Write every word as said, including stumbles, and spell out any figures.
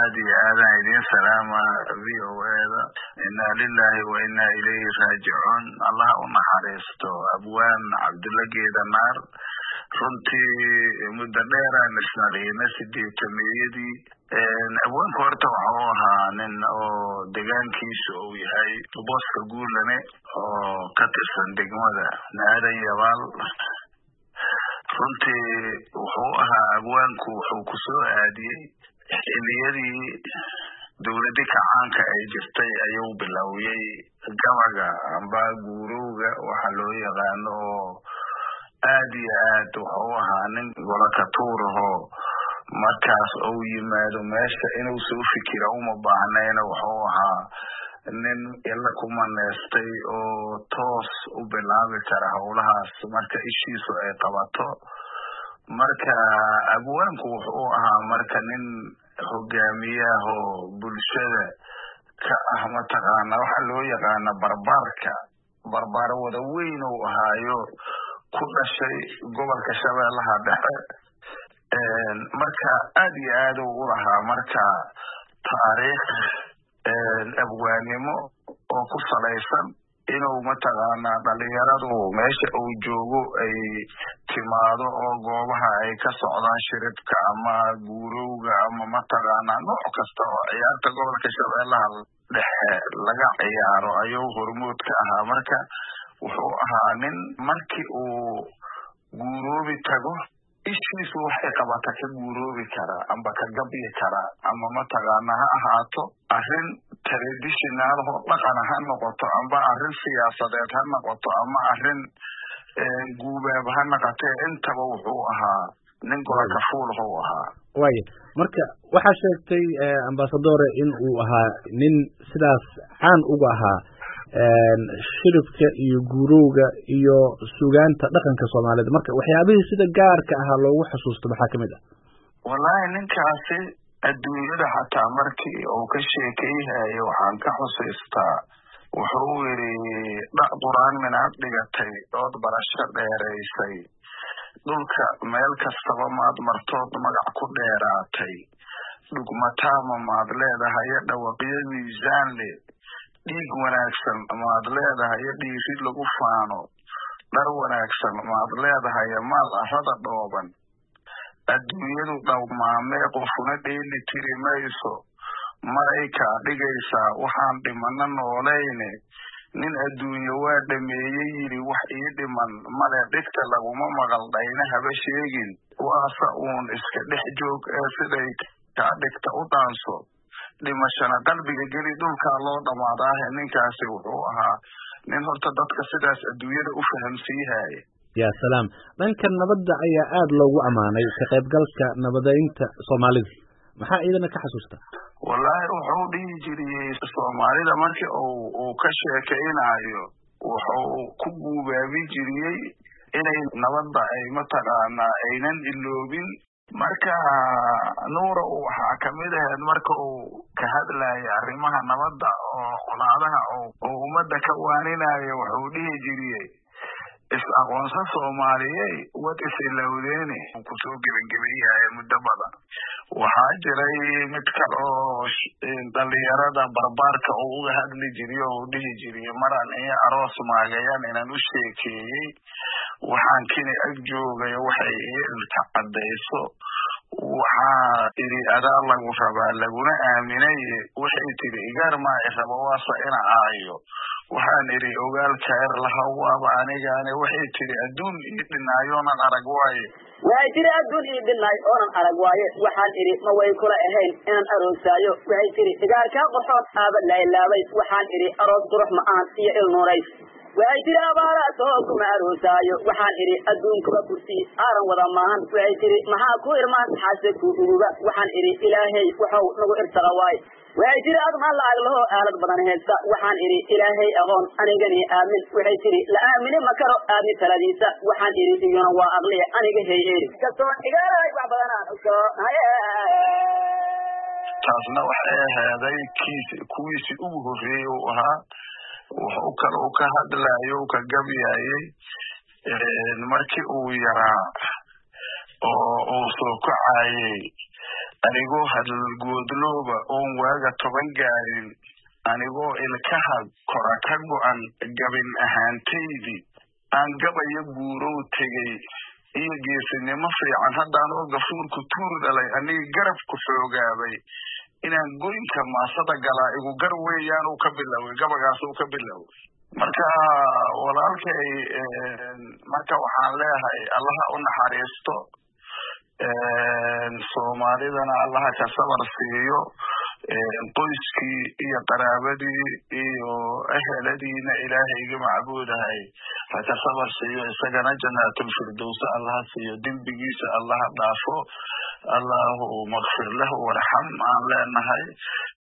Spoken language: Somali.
aad iyo aad aan idin salaama v o a da inna lillahi wa inna ilayhi raaji'un allah u naxariisto abwaan cabdulla geedanaar runtii muddo dheer aan isnaqeynay sideetamiyadii abwaanku horta waxa uu ahaa nin oo deegaankiisa uu yahay booska guulane oo ka tirsan degmada naadan yabaal runtii wuxuu ahaa abwaanku wuxuu ku soo aadiyey xilliyadii dowladii kacaanka ay jirtay ayuu bilowiyey gabaga amba guurowga waxa loo yaqaano oo aad iyo aad wuxuu ahaa nin golokatuuraho markaas uu yimaado meesha inuu soo fikira uma baahnayna wuxuu ahaa nin ila ku maneestay oo toos u bilaabi kara howlahaas marka ishiisu ay qabato marka abwaanku wuxuu ahaa marka nin hogaamiyaha oo bulshada ka ah mataqaana waxa loo yaqaana barbaarka barbaar wada weyn uu ahaayo ku dhashay gobolka shabeellaha dhexe marka aad iyo aad uu u lahaa marka taariikh abwaanimo oo ku salaysan inuu mataqaana dhalinyaradu meesha uu joogo ay timaado oo goobaha ay ka socdaan shiribka ama guurowga ama mataqaana nooc kasta oo ciyaarta gobolka shabeellaha dhexe laga ciyaaro ayuu hormood ka ahaa marka wuxuu ahaa nin markii uu guuroobi tago ishiisu waxay qabata ka guuroobi karaa amba ka gabyi karaa ama mataqaana ha ahaato arrin traditional oo dhaqan ha noqoto amba arrin siyaasadeed ha noqoto ama arrin guubaab ha noqotee intaba wuxuu ahaa nin golakafuul uu ahaa waaya marka waxaa sheegtay ambasadore in uu ahaa nin sidaas caan uga ahaa shiribka iyo guurowga iyo sugaanta dhaqanka Soomaaliyeed marka waxyaabihii sida gaarka ah loogu xasuusto maxaa kamid ah wallahi ninkaasi adduunyada xataa markii uu ka sheekeeyay waxaan ka xusuustaa wuxuu yiri dhac quraan minaad dhigatay oo barasho dheereysay dhulka meel kastaba maad martood magac ku dheeraatay dhugmataama maad leedahay dhawaqiyo miisaan leh dhiig wanaagsan maad leedahay dhiiri lagu faano dhar wanaagsan maad leedahay maal arada dhooban adduunyadu dhawmaamee qofuna dheeli tiri mayso marayka dhigaysaa waxaan dhimana noolayne nin adduunyo waa dhameeyey yiri wax ii dhiman male dhigta laguma maqal dhayna haba sheegin waasa uun iska dhex joog ee siday kaa dhigta u dhaanso dhimashana qalbiga geli dhulka loo dhamaadaah ninkaasi wuxuu ahaa nin horta dadka sidaas adduunyada u fahamsiiyay ya salaam dhanka nabadda ayaa aad loogu amaanay ka qaybgalka nabadeynta Soomaalida maxaa idina ka xasuusta wallahi wuxuu dhigi jiray Soomaalida markii uu uu ka sheekeynayo wuxuu ku guubaabi jiray inay nabadda ay mataqaana aynan iloobin marka nuura waxa kamid ah marka uu ka hadlayo arrimaha nabadda oo qolaadaha oo umada ka waaninayo wuxuu dhihi jiray is aqoonsan Soomaaliyeed wad islawdeene ku soo gabagabeeyay muddo badan waxaa jiray mid kale oo dhalinyarada barbaarka oo uga hadli jiray oo dhihi jiray maraan ay aroos maagayaan inaan u sheekeeyay waxaan kini ag joogay waxay ilka cadayso waxaa iri adaa lagu rabaa laguna aaminay waxay tiri igaar ma rabo waasa ina aayo waxaan iri ogaal kayr lahaa waaba anigaane waxay tiri adduun ii dhinaayonan arag waaye waxay tiri adduun ii dhinaay oonan arag waaye waxaan iri ma way kula ahayn inaan aroosaayo waxay tiri igaarkaa qorxood aaba lailaabay waxaan iri aroos qurux ma aan iyo il nuurays waxay tiri abaaraas oo kuma aroosaayo waxaan iri adduunkuba kursi aaran wada maahan waxay tiri maxaa ku irmaan xaase ku uruga waxaan iri ilaahay wuxuu nagu irtara waay waxay tiri adma lacag laho aalad badan heesta waxaan iri ilaahay aqoon anigani aamin waxay tiri la aamine ma karo aami taladiisa waxaan iri iyona waa aqliya aniga heeyeri kasoo igaaray wax badanaan uso taasna waxay ahaaday kiis kuwiisi ugu horreeyay uu ahaa wuxuu kale uu ka hadlayo ka gabyayay markii uu yaraa oo uu soo kacayay anigoo hadalgoodlooba oon waaga toban gaarin anigoo ilkaha kora ka go'an gabin ahaantaydii aan gabaya guurow tegey iyo geesinimo fiican haddaan oo gafuurku tuur dhalay anigi garabku xoogaabay inaan goynka maasada galaa igu gar weeyaan uu ka biloway gabagaas uu ka biloway marka walaalkay marka waxaan leeyahay allaha u naxariisto soomaalidana allaha ka sabar siiyo qoyskii iyo qaraabadii iyo eheladiina ilaahayga macbuudahay ha ka sabar siiyo isagana janaatul firdaws allaha siiyo dembigiisa allaha dhaafo allahu makfir lahu warxam aan leenahay